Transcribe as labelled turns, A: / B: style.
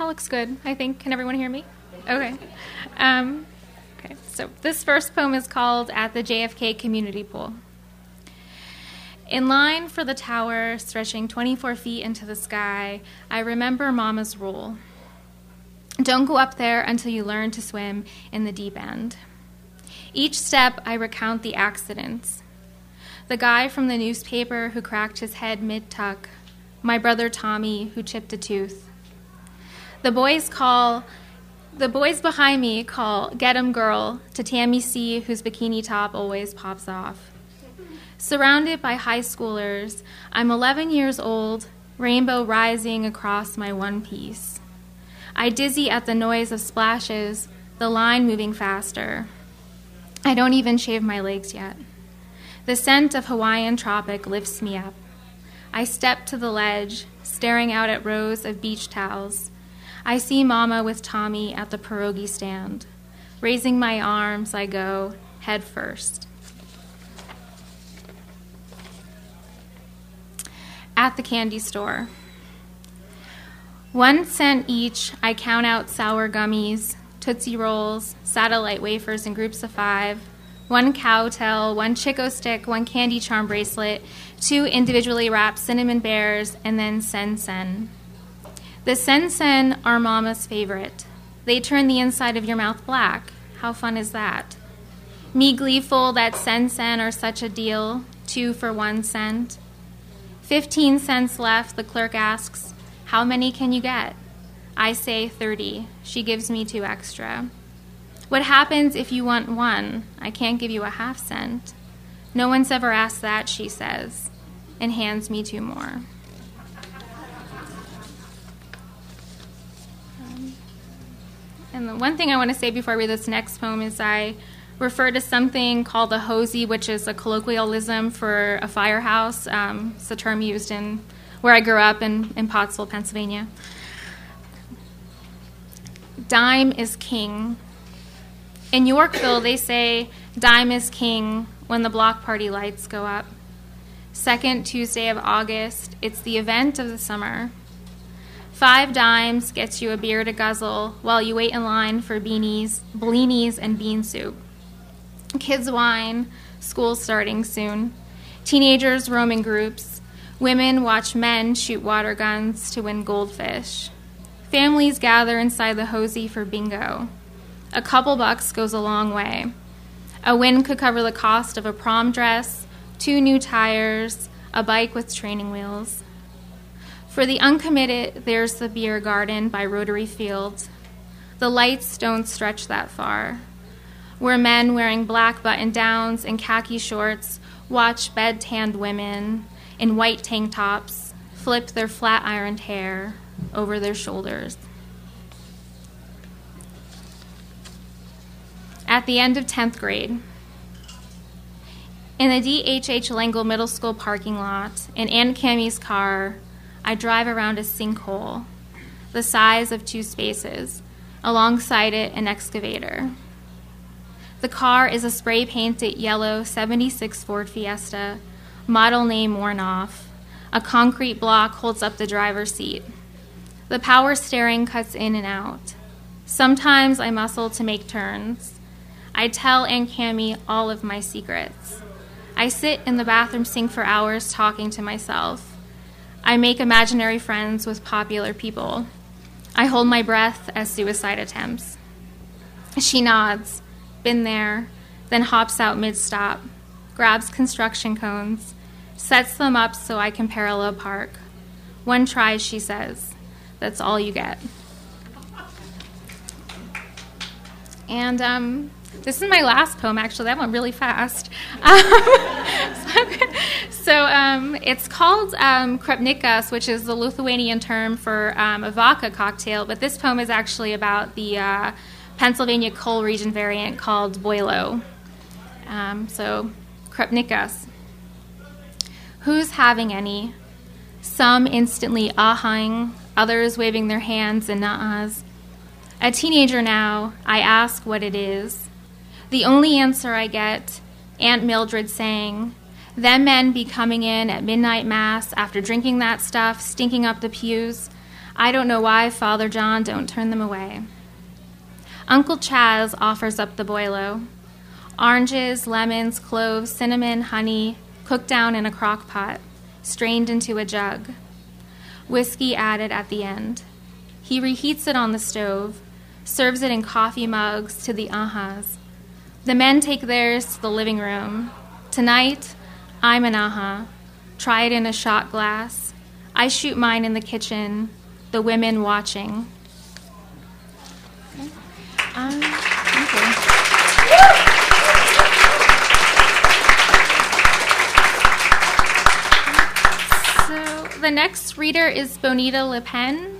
A: That looks good, I think. Can everyone hear me? Okay. Okay, so this first poem is called At the JFK Community Pool. In line for the tower, stretching 24 feet into the sky, I remember Mama's rule. Don't go up there until you learn to swim in the deep end. Each step, I recount the accidents. The guy from the newspaper who cracked his head mid-tuck, my brother Tommy who chipped a tooth. The boys behind me call "Get 'em girl" to Tammy C, whose bikini top always pops off. Surrounded by high schoolers, I'm 11 years old, rainbow rising across my one piece. I dizzy at the noise of splashes, the line moving faster. I don't even shave my legs yet. The scent of Hawaiian tropic lifts me up. I step to the ledge, staring out at rows of beach towels. I see Mama with Tommy at the pierogi stand. Raising my arms, I go, head first. At the candy store. 1 cent each, I count out sour gummies, Tootsie Rolls, satellite wafers in groups of 5, 1 Cowtail, 1 Chico stick, 1 candy charm bracelet, 2 individually wrapped cinnamon bears, and then sen-sen. The sen-sen are Mama's favorite. They turn the inside of your mouth black. How fun is that? Me gleeful that sen-sen are such a deal, 2 for 1 cent. 15 cents left, the clerk asks, how many can you get? I say 30. She gives me 2 extra. What happens if you want 1? I can't give you a half cent. No one's ever asked that, she says, and hands me 2 more. And the one thing I want to say before I read this next poem is I refer to something called a hosey, which is a colloquialism for a firehouse. It's a term used in where I grew up in Pottsville, Pennsylvania. Dime is king. In Yorkville, they say dime is king when the block party lights go up. 2nd Tuesday of August, it's the event of the summer. 5 dimes gets you a beer to guzzle while you wait in line for beanies, blinis, and bean soup. Kids whine, school's starting soon. Teenagers roam in groups. Women watch men shoot water guns to win goldfish. Families gather inside the hosey for bingo. A couple bucks goes a long way. A win could cover the cost of a prom dress, 2 new tires, a bike with training wheels. For the uncommitted, there's the beer garden by Rotary Field. The lights don't stretch that far. Where men wearing black button-downs and khaki shorts watch bed-tanned women in white tank tops flip their flat-ironed hair over their shoulders. At the end of 10th grade, in the D.H.H. Langle Middle School parking lot, in Aunt Cammie's car, I drive around a sinkhole, the size of 2 spaces, alongside it an excavator. The car is a spray-painted yellow 76 Ford Fiesta, model name worn off. A concrete block holds up the driver's seat. The power steering cuts in and out. Sometimes I muscle to make turns. I tell Aunt Cammie all of my secrets. I sit in the bathroom sink for hours talking to myself. I make imaginary friends with popular people. I hold my breath as suicide attempts. She nods, been there, then hops out mid-stop, grabs construction cones, sets them up so I can parallel park. 1 try, she says. That's all you get. And this is my last poem, actually. That went really fast. So it's called Krupnikas, which is the Lithuanian term for a vodka cocktail, but this poem is actually about the Pennsylvania coal region variant called Boilo. So Krupnikas. Who's having any? Some instantly ahing, others waving their hands in nuh-ahs. A teenager now, I ask what it is. The only answer I get, Aunt Mildred saying, them men be coming in at midnight mass after drinking that stuff, stinking up the pews. I don't know why, Father John, don't turn them away. Uncle Chaz offers up the boilo. Oranges, lemons, cloves, cinnamon, honey, cooked down in a crock pot, strained into a jug. Whiskey added at the end. He reheats it on the stove, serves it in coffee mugs to the ahas. The men take theirs to the living room. Tonight, I'm an aha. Try it in a shot glass. I shoot mine in the kitchen, the women watching. Okay. So the next reader is Bonita Le Pen.